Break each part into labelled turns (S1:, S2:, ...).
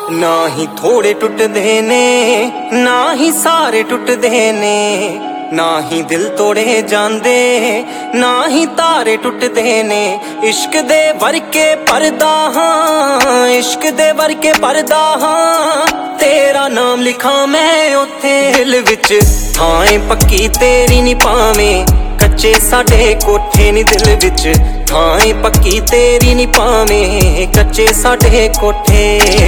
S1: ना ही थोड़े टुटदे ने ना ही सारे टुटदे ने, ना ही दिल तोड़े जांदे ना ही तारे टुटदे ने। इश्क दे वरके परदा हां, इश्क दे वरके परदा हां, तेरा नाम लिखा मैं ओथे दिल विच। थां पक्की तेरी नी पावें, कच्चे साडे कोठे नी दिल विच। थां पक्की तेरी नी पावें, कच्चे साडे कोठे।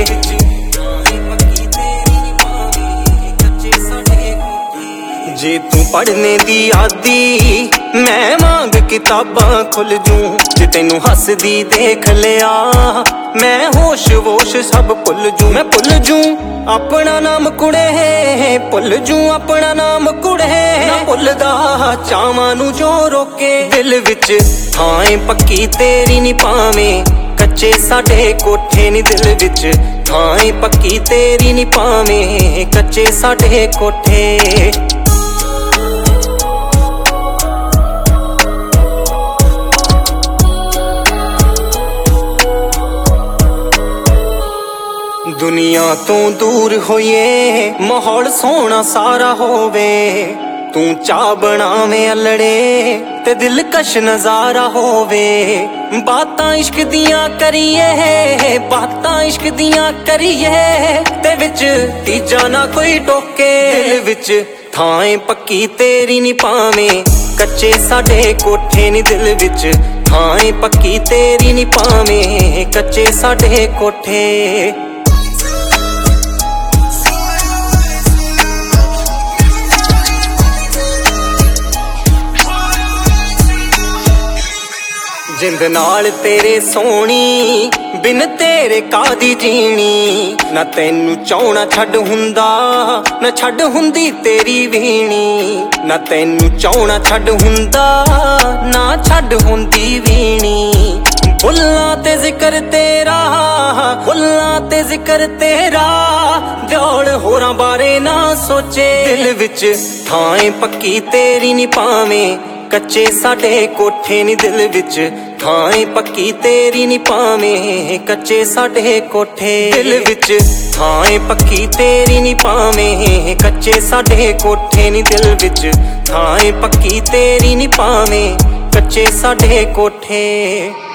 S1: जे तू पढ़ने दी आदी मैं मांग किताबां खुल जूं। जे तेनू हसदी देख लिया मैं होश वोश सब भुल जूं। मैं भुल जूं अपना नाम कुड़े, भुल जूं अपना नाम कुड़े। ना भुलदा चावां नू जो रोके दिल विच। थां पक्की तेरी नी पावें, कच्चे साडे कोठे नी दिल विच। थां पक्की तेरी नी पावें, कच्चे साडे कोठे। दुनिया तो दूर होइए माहौल सोहना सारा होवे। तू चाह बनावे अलड़े ते दिल कश नजारा होवे। बातां इश्क दियां करिए, बातां इश्क दियां करिए, ते विच तीजा ना कोई टोके दिल विच। थां पक्की तेरी नी पावें, कच्चे साडे कोठे नी दिल विच। थां पक्की तेरी नी पावें, कच्चे साडे कोठे। जिंद नाल तेरे सोनी बिन तेरे कादी जीनी। ना तैनू चाहना छड्ड हुंदा ना छड्ड हुंदी तेरी वीणी। ना तैनू चाहना छड्ड हुंदा ना छड्ड हुंदी वीणी। बुल्लां ते जिक्र तेरा, बुल्लां ते जिक्र तेरा, दौड़ होरां बारे ना सोचे दिल विच। थां पक्की तेरी नी पावें, कच्चे साडे कोठे नी दिल विच। थां पक्की तेरी नी पावें, कच्चे साडे कोठे दिल विच। थां पक्की तेरी नी पावें, कच्चे साडे कोठे नी दिल विच। थां पक्की तेरी नी पावें, कच्चे साडे कोठे।